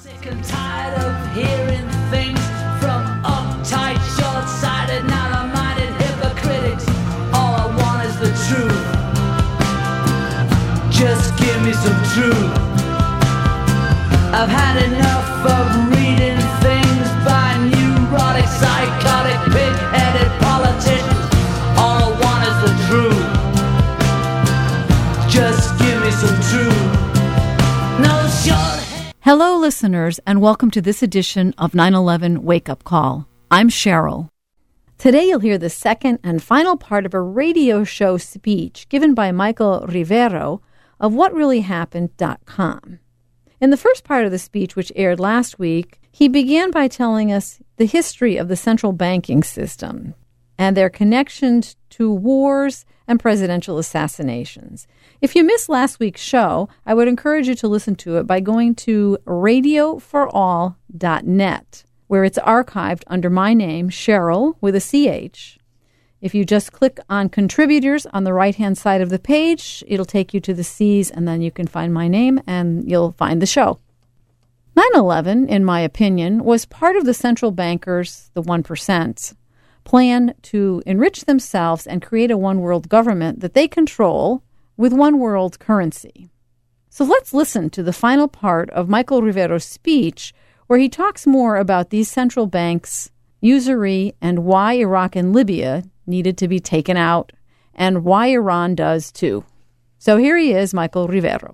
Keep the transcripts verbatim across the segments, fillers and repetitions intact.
Sick and tired of hearing things from uptight, short-sighted, narrow-minded hypocrites. All I want is the truth. Just give me some truth. I've had enough of reading things by neurotic, psychotic, pig-headed politicians. All I want is the truth. Just give me some truth. No short. Hello, listeners, and welcome to this edition of nine eleven Wake Up Call. I'm Cheryl. Today you'll hear the second and final part of a radio show speech given by Michael Rivero of what really happened dot com. In the first part of the speech, which aired last week, he began by telling us the history of the central banking system and their connections to wars and presidential assassinations. If you missed last week's show, I would encourage you to listen to it by going to radio for all dot net, where it's archived under my name, Cheryl, with a C H. If you just click on contributors on the right-hand side of the page, it'll take you to the C's, and then you can find my name, and you'll find the show. nine eleven, in my opinion, was part of the central bankers, the one percent, plan to enrich themselves and create a one-world government that they control with one-world currency. So let's listen to the final part of Michael Rivero's speech, where he talks more about these central banks, usury, and why Iraq and Libya needed to be taken out, and why Iran does too. So here he is, Michael Rivero.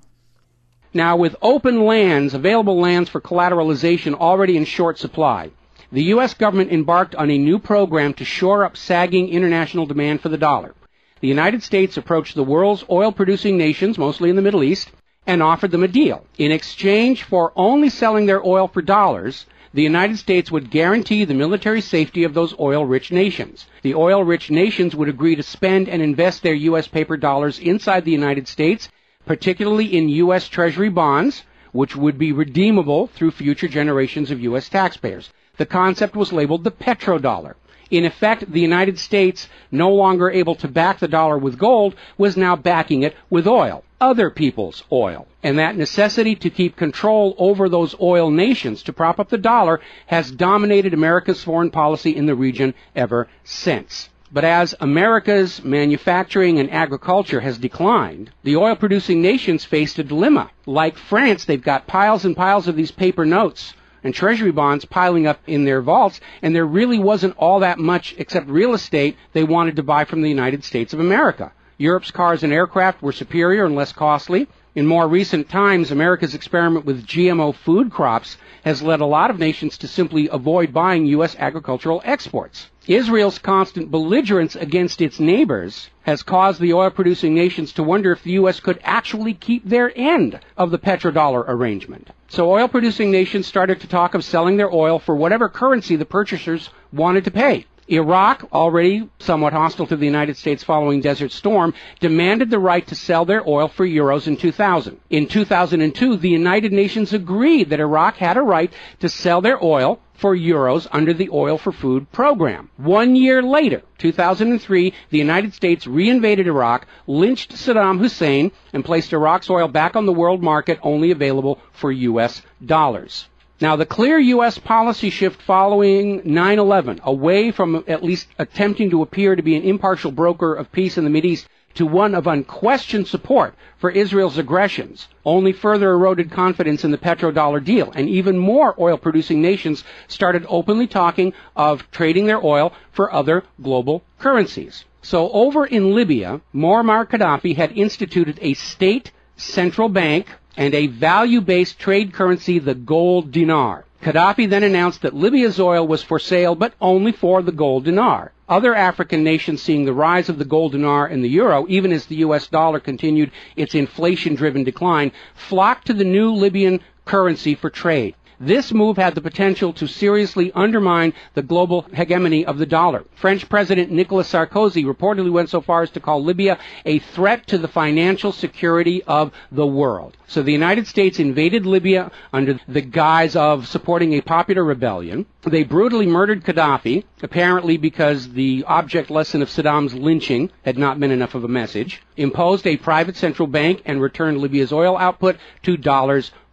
Now, with open lands, available lands for collateralization already in short supply, the U S government embarked on a new program to shore up sagging international demand for the dollar. The United States approached the world's oil-producing nations, mostly in the Middle East, and offered them a deal. In exchange for only selling their oil for dollars, the United States would guarantee the military safety of those oil-rich nations. The oil-rich nations would agree to spend and invest their U S paper dollars inside the United States, particularly in U S Treasury bonds, which would be redeemable through future generations of U S taxpayers. The concept was labeled the petrodollar. In effect, the United States, no longer able to back the dollar with gold, was now backing it with oil, other people's oil. And that necessity to keep control over those oil nations to prop up the dollar has dominated America's foreign policy in the region ever since. But as America's manufacturing and agriculture has declined, the oil-producing nations faced a dilemma. Like France, they've got piles and piles of these paper notes and treasury bonds piling up in their vaults, and there really wasn't all that much except real estate they wanted to buy from the United States of America. Europe's cars and aircraft were superior and less costly. In more recent times, America's experiment with G M O food crops has led a lot of nations to simply avoid buying U S agricultural exports. Israel's constant belligerence against its neighbors has caused the oil-producing nations to wonder if the U S could actually keep their end of the petrodollar arrangement. So oil-producing nations started to talk of selling their oil for whatever currency the purchasers wanted to pay. Iraq, already somewhat hostile to the United States following Desert Storm, demanded the right to sell their oil for euros in two thousand. In two thousand two, the United Nations agreed that Iraq had a right to sell their oil for euros under the Oil for Food program. One year later, two thousand three, the United States reinvaded Iraq, lynched Saddam Hussein, and placed Iraq's oil back on the world market, only available for U S dollars. Now, the clear U S policy shift following nine eleven, away from at least attempting to appear to be an impartial broker of peace in the Mideast to one of unquestioned support for Israel's aggressions, only further eroded confidence in the petrodollar deal, and even more oil-producing nations started openly talking of trading their oil for other global currencies. So over in Libya, Muammar Gaddafi had instituted a state central bank and a value-based trade currency, the gold dinar. Gaddafi then announced that Libya's oil was for sale, but only for the gold dinar. Other African nations, seeing the rise of the gold dinar and the euro, even as the U S dollar continued its inflation-driven decline, flocked to the new Libyan currency for trade. This move had the potential to seriously undermine the global hegemony of the dollar. French President Nicolas Sarkozy reportedly went so far as to call Libya a threat to the financial security of the world. So the United States invaded Libya under the guise of supporting a popular rebellion. They brutally murdered Gaddafi, apparently because the object lesson of Saddam's lynching had not been enough of a message, imposed a private central bank, and returned Libya's oil output to dollars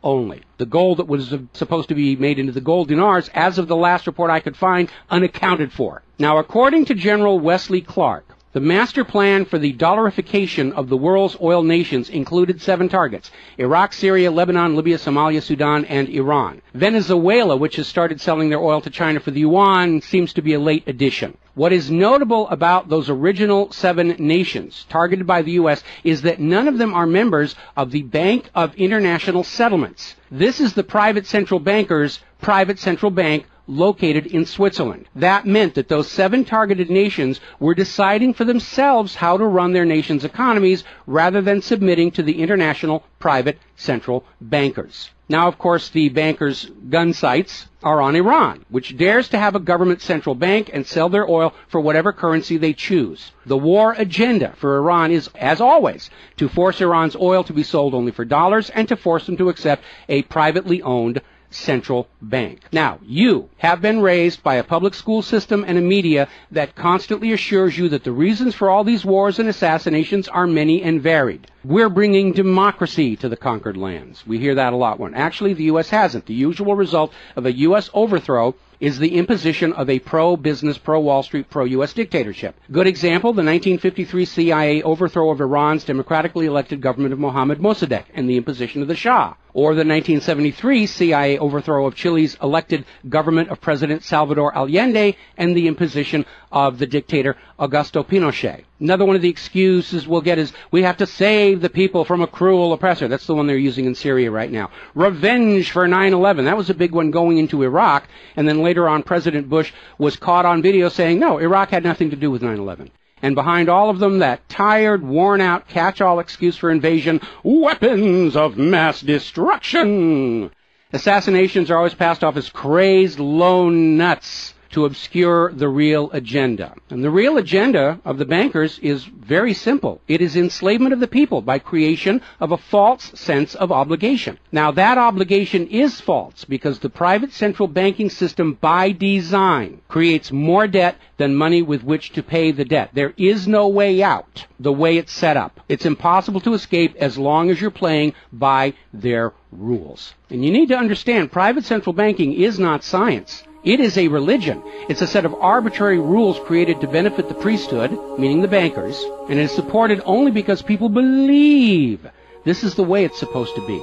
only. The gold that was supposed to be made into the gold dinars, as of the last report I could find, unaccounted for. Now, according to General Wesley Clark, the master plan for the dollarification of the world's oil nations included seven targets: Iraq, Syria, Lebanon, Libya, Somalia, Sudan, and Iran. Venezuela, which has started selling their oil to China for the yuan, seems to be a late addition. What is notable about those original seven nations targeted by the U S is that none of them are members of the Bank of International Settlements. This is the private central banker's private central bank located in Switzerland. That meant that those seven targeted nations were deciding for themselves how to run their nation's economies rather than submitting to the international private central bankers. Now, of course, the bankers' gun sights are on Iran, which dares to have a government central bank and sell their oil for whatever currency they choose. The war agenda for Iran is, as always, to force Iran's oil to be sold only for dollars and to force them to accept a privately owned central bank. Now, you have been raised by a public school system and a media that constantly assures you that the reasons for all these wars and assassinations are many and varied. We're bringing democracy to the conquered lands. We hear that a lot. When actually the U S hasn't. The usual result of a U S overthrow is the imposition of a pro-business, pro-Wall Street, pro-U S dictatorship. Good example, the nineteen fifty-three C I A overthrow of Iran's democratically elected government of Mohammad Mossadegh and the imposition of the Shah. Or the nineteen seventy-three C I A overthrow of Chile's elected government of President Salvador Allende and the imposition of the dictator Augusto Pinochet. Another one of the excuses we'll get is we have to save the people from a cruel oppressor. That's the one they're using in Syria right now. Revenge for nine eleven. That was a big one going into Iraq. And then later on, President Bush was caught on video saying, no, Iraq had nothing to do with nine eleven. And behind all of them, that tired, worn-out, catch-all excuse for invasion, weapons of mass destruction. Assassinations are always passed off as crazed lone nuts to obscure the real agenda. And the real agenda of the bankers is very simple. It is enslavement of the people by creation of a false sense of obligation. Now, that obligation is false because the private central banking system by design creates more debt than money with which to pay the debt. There is no way out the way it's set up. It's impossible to escape as long as you're playing by their rules. And you need to understand, private central banking is not science. It is a religion. It's a set of arbitrary rules created to benefit the priesthood, meaning the bankers, and it is supported only because people believe this is the way it's supposed to be.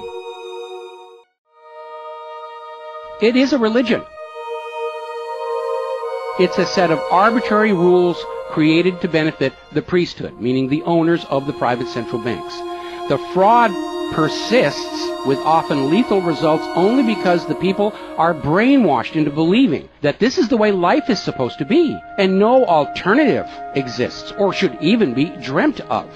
It is a religion. It's a set of arbitrary rules created to benefit the priesthood, meaning the owners of the private central banks. The fraud persists with often lethal results only because the people are brainwashed into believing that this is the way life is supposed to be and no alternative exists or should even be dreamt of.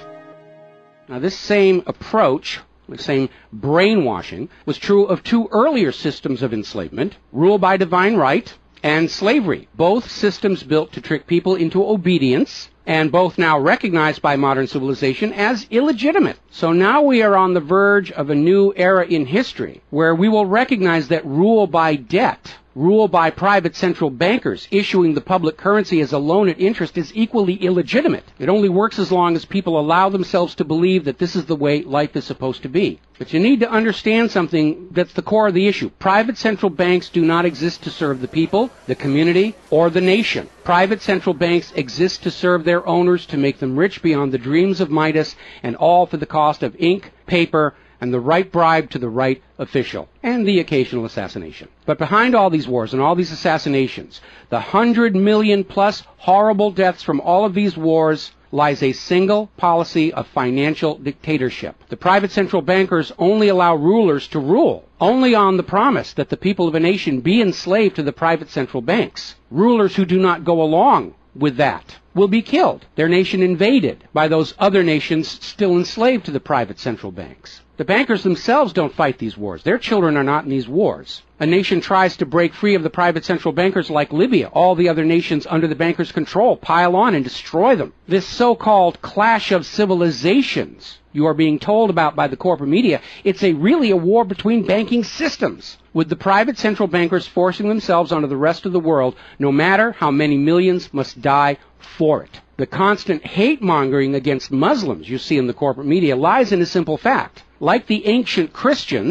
Now, this same approach, the same brainwashing, was true of two earlier systems of enslavement, rule by divine right and slavery, both systems built to trick people into obedience and both now recognized by modern civilization as illegitimate. So now we are on the verge of a new era in history where we will recognize that rule by debt, rule by private central bankers issuing the public currency as a loan at interest is equally illegitimate. It only works as long as people allow themselves to believe that this is the way life is supposed to be. But you need to understand something that's the core of the issue. Private central banks do not exist to serve the people, the community, or the nation. Private central banks exist to serve their owners, to make them rich beyond the dreams of Midas, and all for the cost of ink, paper, and the right bribe to the right official, and the occasional assassination. But behind all these wars and all these assassinations, the hundred million plus horrible deaths from all of these wars, lies a single policy of financial dictatorship. The private central bankers only allow rulers to rule, only on the promise that the people of a nation be enslaved to the private central banks. Rulers who do not go along with that will be killed, their nation invaded by those other nations still enslaved to the private central banks. The bankers themselves don't fight these wars. Their children are not in these wars. A nation tries to break free of the private central bankers like Libya. All the other nations under the bankers' control pile on and destroy them. This so-called clash of civilizations you are being told about by the corporate media, it's a really a war between banking systems, with the private central bankers forcing themselves onto the rest of the world, no matter how many millions must die for it. The constant hate-mongering against Muslims you see in the corporate media lies in a simple fact. Like the ancient Christians,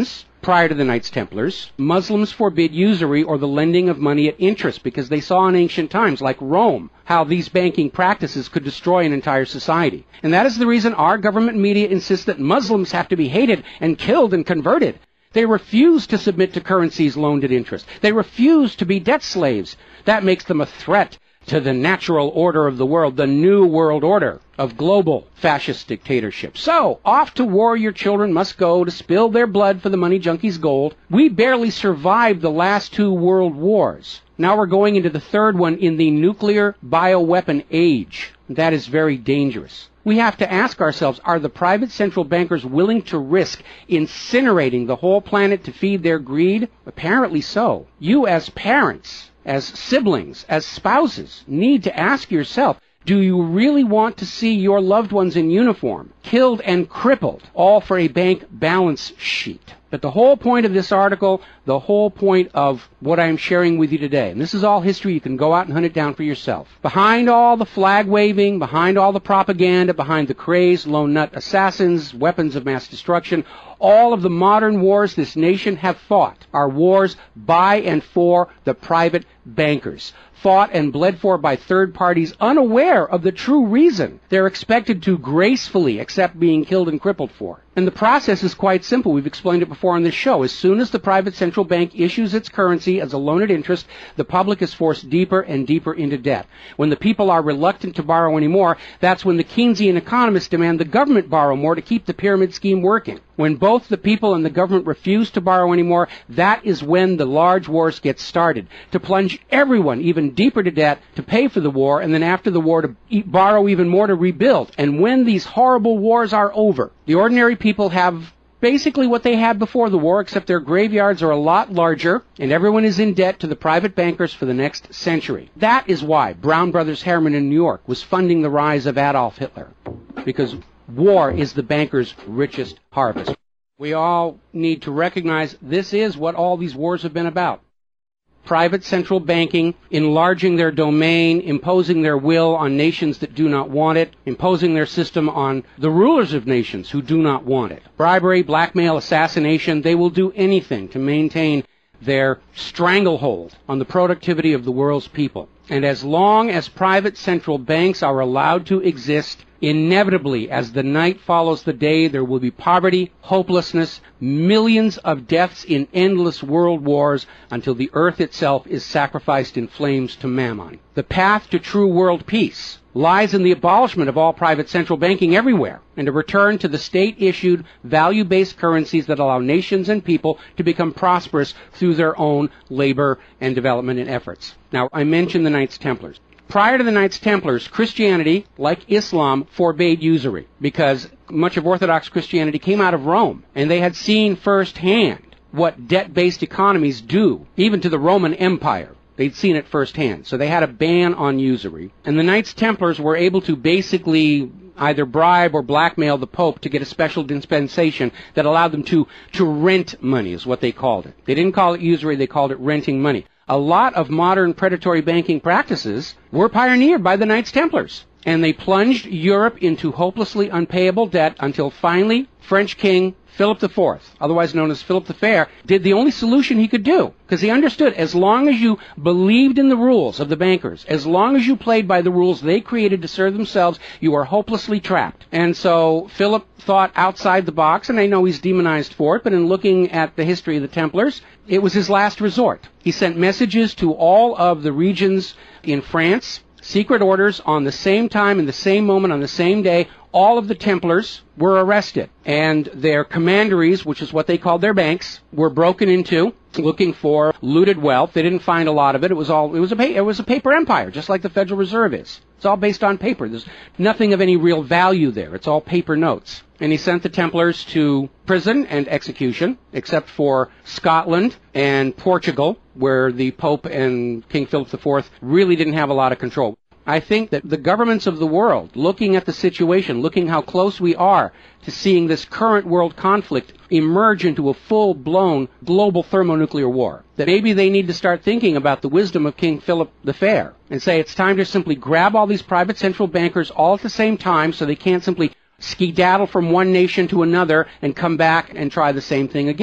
Prior to the Knights Templars, Muslims forbid usury or the lending of money at interest because they saw in ancient times, like Rome, how these banking practices could destroy an entire society. And that is the reason our government media insists that Muslims have to be hated and killed and converted. They refuse to submit to currencies loaned at interest. They refuse to be debt slaves. That makes them a threat to the natural order of the world, the new world order of global fascist dictatorship. So, off to war your children must go to spill their blood for the money junkies' gold. We barely survived the last two world wars. Now we're going into the third one in the nuclear bioweapon age. That is very dangerous. We have to ask ourselves, are the private central bankers willing to risk incinerating the whole planet to feed their greed? Apparently so. You as parents, as siblings, as spouses, need to ask yourself, do you really want to see your loved ones in uniform, killed and crippled, all for a bank balance sheet? But the whole point of this article, the whole point of what I'm sharing with you today, and this is all history, you can go out and hunt it down for yourself. Behind all the flag waving, behind all the propaganda, behind the crazed lone nut assassins, weapons of mass destruction, all of the modern wars this nation have fought are wars by and for the private bankers, fought and bled for by third parties unaware of the true reason they're expected to gracefully accept being killed and crippled for. And the process is quite simple. We've explained it before on this show. As soon as the private central bank issues its currency as a loan at interest, the public is forced deeper and deeper into debt. When the people are reluctant to borrow anymore, that's when the Keynesian economists demand the government borrow more to keep the pyramid scheme working. When both the people and the government refuse to borrow anymore, that is when the large wars get started, to plunge everyone even deeper to debt to pay for the war, and then after the war to e- borrow even more to rebuild. And when these horrible wars are over, the ordinary people have basically what they had before the war, except their graveyards are a lot larger, and everyone is in debt to the private bankers for the next century. That is why Brown Brothers Harriman in New York was funding the rise of Adolf Hitler, because war is the bankers' richest harvest. We all need to recognize this is what all these wars have been about. Private central banking, enlarging their domain, imposing their will on nations that do not want it, imposing their system on the rulers of nations who do not want it. Bribery, blackmail, assassination, they will do anything to maintain their stranglehold on the productivity of the world's people. And as long as private central banks are allowed to exist, inevitably, as the night follows the day, there will be poverty, hopelessness, millions of deaths in endless world wars until the earth itself is sacrificed in flames to Mammon. The path to true world peace lies in the abolishment of all private central banking everywhere and a return to the state-issued, value-based currencies that allow nations and people to become prosperous through their own labor and development and efforts. Now, I mentioned the Knights Templars. Prior to the Knights Templars, Christianity, like Islam, forbade usury because much of Orthodox Christianity came out of Rome, and they had seen firsthand what debt-based economies do, even to the Roman Empire. They'd seen it firsthand. So they had a ban on usury. And the Knights Templars were able to basically either bribe or blackmail the Pope to get a special dispensation that allowed them to, to rent money, is what they called it. They didn't call it usury, they called it renting money. A lot of modern predatory banking practices were pioneered by the Knights Templars. And they plunged Europe into hopelessly unpayable debt until finally French King Philip the Fourth, otherwise known as Philip the Fair, did the only solution he could do. Because he understood as long as you believed in the rules of the bankers, as long as you played by the rules they created to serve themselves, you are hopelessly trapped. And so Philip thought outside the box, and I know he's demonized for it, but in looking at the history of the Templars, it was his last resort. He sent messages to all of the regions in France, secret orders on the same time, in the same moment, on the same day. All of the Templars were arrested, and their commanderies, which is what they called their banks, were broken into, looking for looted wealth. They didn't find a lot of it. It was all it was a pa- it was a paper empire, just like the Federal Reserve is. It's all based on paper. There's nothing of any real value there. It's all paper notes. And he sent the Templars to prison and execution, except for Scotland and Portugal, where the Pope and King Philip the Fourth really didn't have a lot of control. I think that the governments of the world, looking at the situation, looking how close we are to seeing this current world conflict emerge into a full-blown global thermonuclear war, that maybe they need to start thinking about the wisdom of King Philip the Fair and say it's time to simply grab all these private central bankers all at the same time so they can't simply skedaddle from one nation to another and come back and try the same thing again.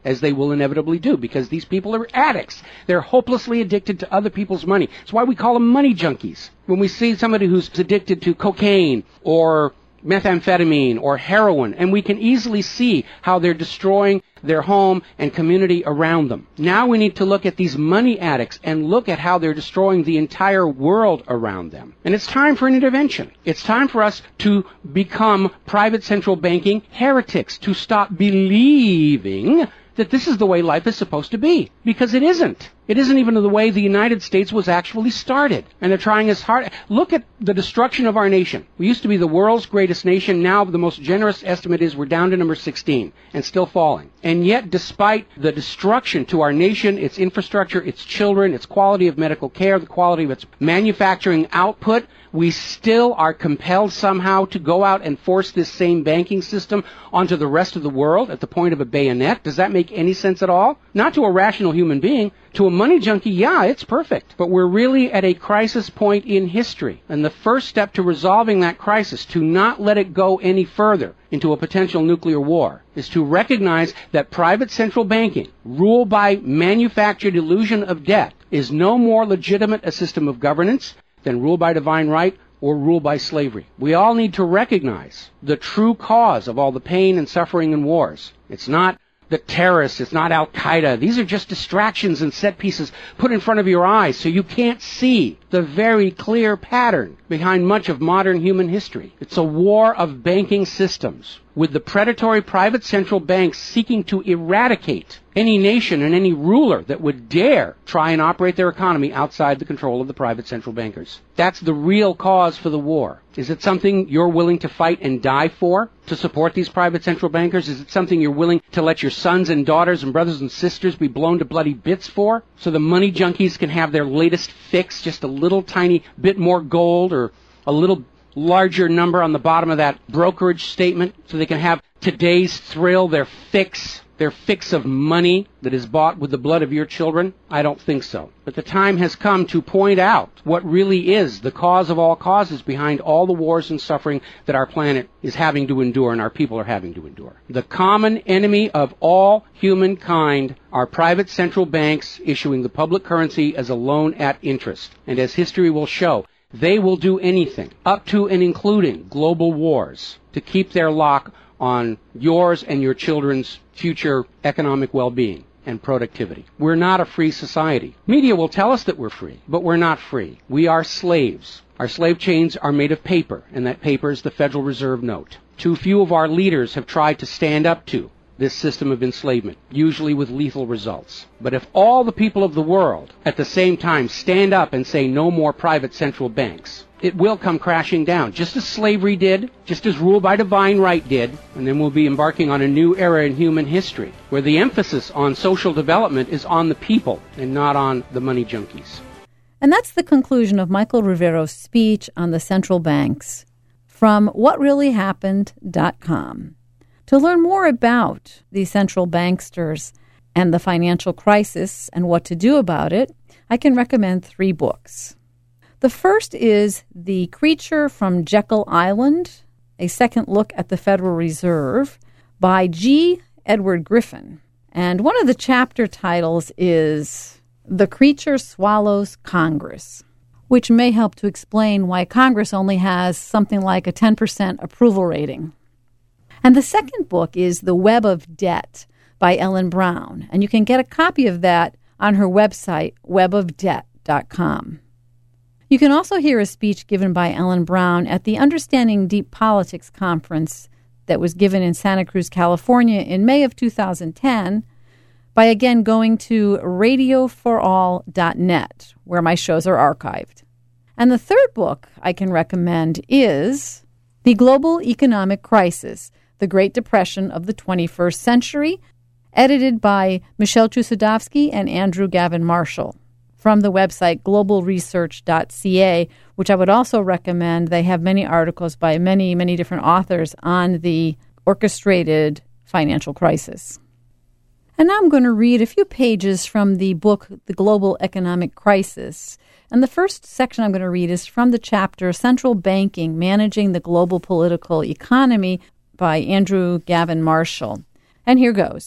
as they will inevitably do, because these people are addicts. They're hopelessly addicted to other people's money. It's why we call them money junkies. When we see somebody who's addicted to cocaine or methamphetamine or heroin, and we can easily see how they're destroying their home and community around them. Now we need to look at these money addicts and look at how they're destroying the entire world around them. And it's time for an intervention. It's time for us to become private central banking heretics, to stop believing that this is the way life is supposed to be, because it isn't. It isn't even the way the United States was actually started. And they're trying as hard. Look at the destruction of our nation. We used to be the world's greatest nation. Now the most generous estimate is we're down to number sixteen and still falling. And yet, despite the destruction to our nation, its infrastructure, its children, its quality of medical care, the quality of its manufacturing output, we still are compelled somehow to go out and force this same banking system onto the rest of the world at the point of a bayonet. Does that make any sense at all? Not to a rational human being. To a money junkie, yeah, it's perfect. But we're really at a crisis point in history. And the first step to resolving that crisis, to not let it go any further into a potential nuclear war, is to recognize that private central banking, ruled by manufactured illusion of debt, is no more legitimate a system of governance than rule by divine right or rule by slavery. We all need to recognize the true cause of all the pain and suffering and wars. It's not the terrorists, it's not Al-Qaeda. These are just distractions and set pieces put in front of your eyes so you can't see the very clear pattern behind much of modern human history. It's a war of banking systems, with the predatory private central banks seeking to eradicate any nation and any ruler that would dare try and operate their economy outside the control of the private central bankers. That's the real cause for the war. Is it something you're willing to fight and die for, to support these private central bankers? Is it something you're willing to let your sons and daughters and brothers and sisters be blown to bloody bits for, so the money junkies can have their latest fix, just a little tiny bit more gold or a little larger number on the bottom of that brokerage statement, so they can have today's thrill, their fix, their fix of money that is bought with the blood of your children? I don't think so. But the time has come to point out what really is the cause of all causes behind all the wars and suffering that our planet is having to endure and our people are having to endure. The common enemy of all humankind are private central banks issuing the public currency as a loan at interest. And as history will show, they will do anything, up to and including global wars, to keep their lock on yours and your children's future economic well-being and productivity. We're not a free society. Media will tell us that we're free, but we're not free. We are slaves. Our slave chains are made of paper, and that paper is the Federal Reserve note. Too few of our leaders have tried to stand up to this system of enslavement, usually with lethal results. But if all the people of the world at the same time stand up and say no more private central banks, it will come crashing down, just as slavery did, just as rule by divine right did, and then we'll be embarking on a new era in human history, where the emphasis on social development is on the people and not on the money junkies. And that's the conclusion of Michael Rivero's speech on the central banks from what really happened dot com. To learn more about the central banksters and the financial crisis and what to do about it, I can recommend three books. The first is The Creature from Jekyll Island, a second look at the Federal Reserve by G. Edward Griffin. And one of the chapter titles is The Creature Swallows Congress, which may help to explain why Congress only has something like a ten percent approval rating. And the second book is The Web of Debt by Ellen Brown, and you can get a copy of that on her website, web of debt dot com. You can also hear a speech given by Ellen Brown at the Understanding Deep Politics conference that was given in Santa Cruz, California in May of two thousand ten by, again, going to radio for all dot net, where my shows are archived. And the third book I can recommend is The Global Economic Crisis, The Great Depression of the twenty-first Century, edited by Michelle Chusodowski and Andrew Gavin Marshall, from the website global research dot c a, which I would also recommend. They have many articles by many, many different authors on the orchestrated financial crisis. And now I'm going to read a few pages from the book, The Global Economic Crisis. And the first section I'm going to read is from the chapter, Central Banking, Managing the Global Political Economy, by Andrew Gavin Marshall. And here goes.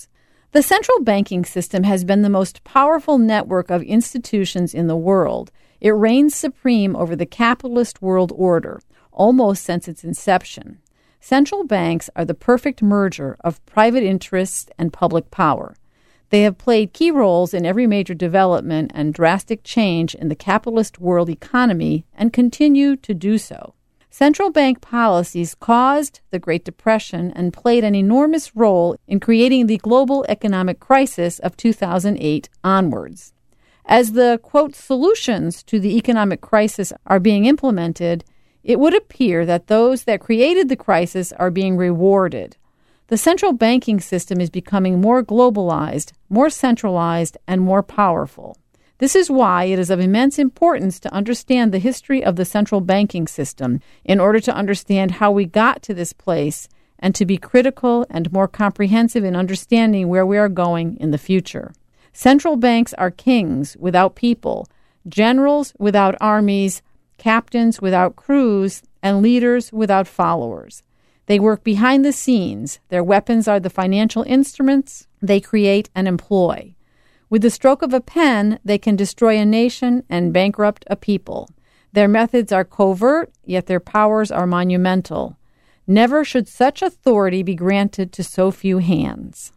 The central banking system has been the most powerful network of institutions in the world. It reigns supreme over the capitalist world order, almost since its inception. Central banks are the perfect merger of private interests and public power. They have played key roles in every major development and drastic change in the capitalist world economy and continue to do so. Central bank policies caused the Great Depression and played an enormous role in creating the global economic crisis of two thousand eight onwards. As the, quote, solutions to the economic crisis are being implemented, it would appear that those that created the crisis are being rewarded. The central banking system is becoming more globalized, more centralized, and more powerful. This is why it is of immense importance to understand the history of the central banking system in order to understand how we got to this place and to be critical and more comprehensive in understanding where we are going in the future. Central banks are kings without people, generals without armies, captains without crews, and leaders without followers. They work behind the scenes. Their weapons are the financial instruments they create and employ. With the stroke of a pen, they can destroy a nation and bankrupt a people. Their methods are covert, yet their powers are monumental. Never should such authority be granted to so few hands.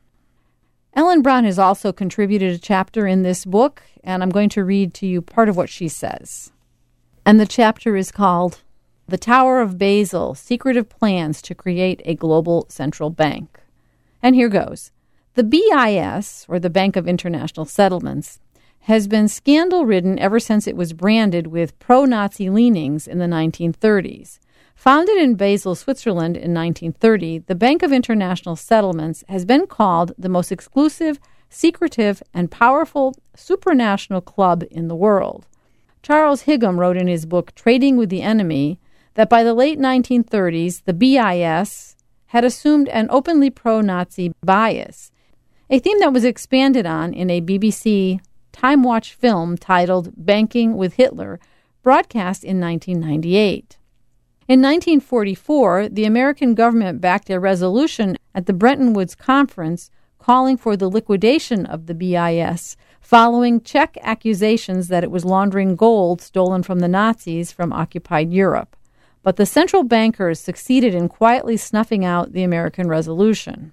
Ellen Brown has also contributed a chapter in this book, and I'm going to read to you part of what she says. And the chapter is called The Tower of Babel, Secretive Plans to Create a Global Central Bank. And here goes. The B I S, or the Bank of International Settlements, has been scandal-ridden ever since it was branded with pro-Nazi leanings in the nineteen thirties. Founded in Basel, Switzerland in nineteen thirty, the Bank of International Settlements has been called the most exclusive, secretive, and powerful supranational club in the world. Charles Higham wrote in his book Trading with the Enemy that by the late nineteen thirties, the B I S had assumed an openly pro-Nazi bias, a theme that was expanded on in a B B C Time Watch film titled Banking with Hitler, broadcast in nineteen ninety-eight. In nineteen forty-four, the American government backed a resolution at the Bretton Woods Conference calling for the liquidation of the B I S, following Czech accusations that it was laundering gold stolen from the Nazis from occupied Europe. But the central bankers succeeded in quietly snuffing out the American resolution.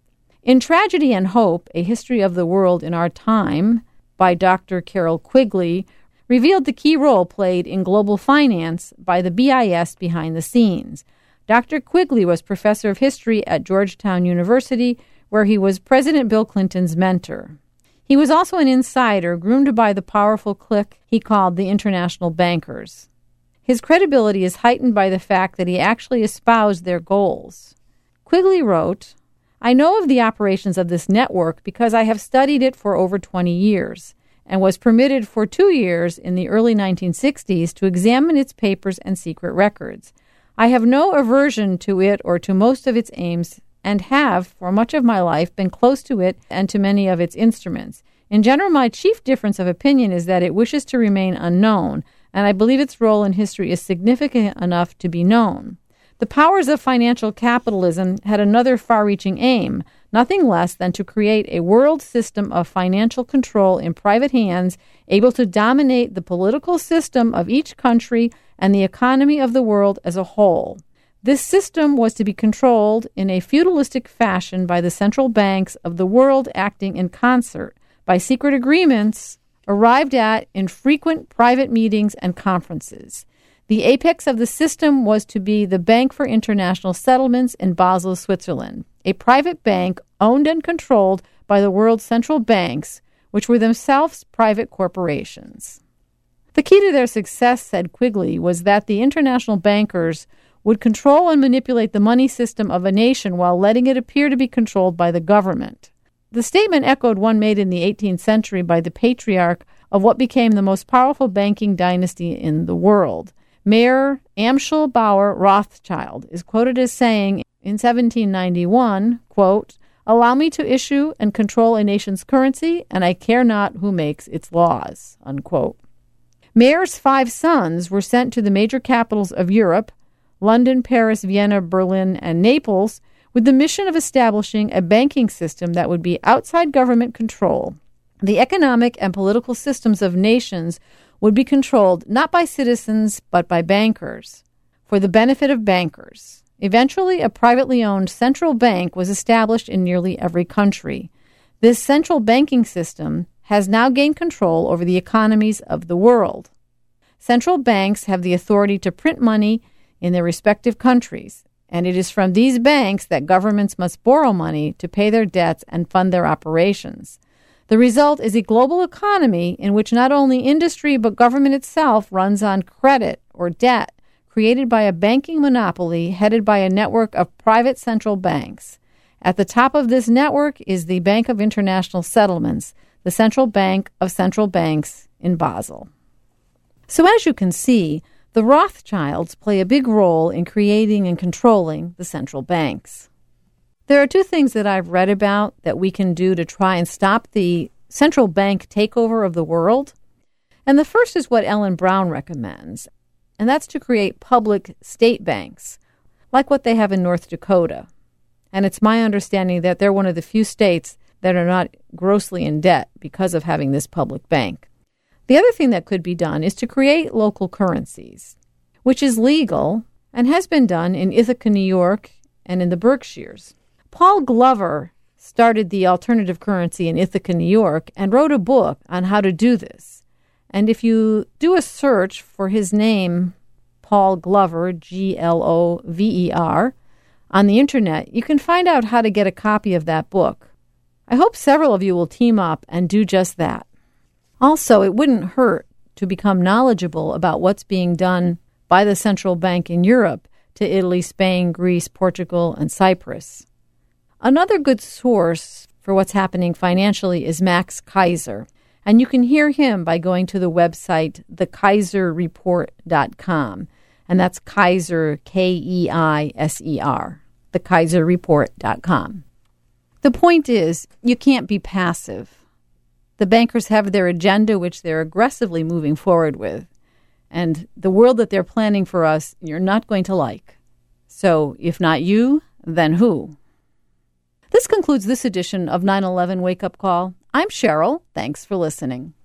In Tragedy and Hope, A History of the World in Our Time, by Doctor Carroll Quigley, revealed the key role played in global finance by the B I S behind the scenes. Doctor Quigley was professor of history at Georgetown University, where he was President Bill Clinton's mentor. He was also an insider groomed by the powerful clique he called the international bankers. His credibility is heightened by the fact that he actually espoused their goals. Quigley wrote, I know of the operations of this network because I have studied it for over twenty years and was permitted for two years in the early nineteen sixties to examine its papers and secret records. I have no aversion to it or to most of its aims and have, for much of my life, been close to it and to many of its instruments. In general, my chief difference of opinion is that it wishes to remain unknown, and I believe its role in history is significant enough to be known. The powers of financial capitalism had another far-reaching aim, nothing less than to create a world system of financial control in private hands, able to dominate the political system of each country and the economy of the world as a whole. This system was to be controlled in a feudalistic fashion by the central banks of the world acting in concert, by secret agreements arrived at in frequent private meetings and conferences. The apex of the system was to be the Bank for International Settlements in Basel, Switzerland, a private bank owned and controlled by the world's central banks, which were themselves private corporations. The key to their success, said Quigley, was that the international bankers would control and manipulate the money system of a nation while letting it appear to be controlled by the government. The statement echoed one made in the eighteenth century by the patriarch of what became the most powerful banking dynasty in the world. Mayor Amschel Bauer Rothschild is quoted as saying in seventeen ninety-one, quote, allow me to issue and control a nation's currency, and I care not who makes its laws, unquote. Mayer's five sons were sent to the major capitals of Europe, London, Paris, Vienna, Berlin, and Naples, with the mission of establishing a banking system that would be outside government control. The economic and political systems of nations would be controlled not by citizens but by bankers, for the benefit of bankers. Eventually, a privately owned central bank was established in nearly every country. This central banking system has now gained control over the economies of the world. Central banks have the authority to print money in their respective countries, and it is from these banks that governments must borrow money to pay their debts and fund their operations. The result is a global economy in which not only industry but government itself runs on credit or debt created by a banking monopoly headed by a network of private central banks. At the top of this network is the Bank of International Settlements, the central bank of central banks in Basel. So as you can see, the Rothschilds play a big role in creating and controlling the central banks. There are two things that I've read about that we can do to try and stop the central bank takeover of the world. And the first is what Ellen Brown recommends, and that's to create public state banks, like what they have in North Dakota. And it's my understanding that they're one of the few states that are not grossly in debt because of having this public bank. The other thing that could be done is to create local currencies, which is legal and has been done in Ithaca, New York, and in the Berkshires. Paul Glover started the alternative currency in Ithaca, New York, and wrote a book on how to do this. And if you do a search for his name, Paul Glover, G L O V E R, on the internet, you can find out how to get a copy of that book. I hope several of you will team up and do just that. Also, it wouldn't hurt to become knowledgeable about what's being done by the central bank in Europe to Italy, Spain, Greece, Portugal, and Cyprus. Another good source for what's happening financially is Max Keiser, and you can hear him by going to the website the keiser report dot com, and that's Keiser, K E I S E R, the keiser report dot com. The point is, you can't be passive. The bankers have their agenda, which they're aggressively moving forward with, and the world that they're planning for us, you're not going to like. So, if not you, then who? This concludes this edition of nine eleven Wake Up Call. I'm Cheryl. Thanks for listening.